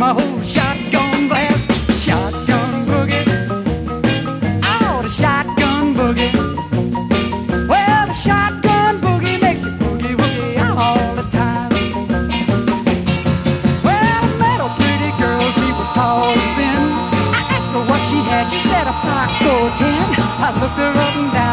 my whole shotgun blast. Shotgun boogie. Oh, the shotgun boogie. Well, the shotgun boogie makes you boogie woogie all the time. Well, I met a pretty girl, she was tall and thin. I asked her what she had, she said a Fox 410. I looked her up and down.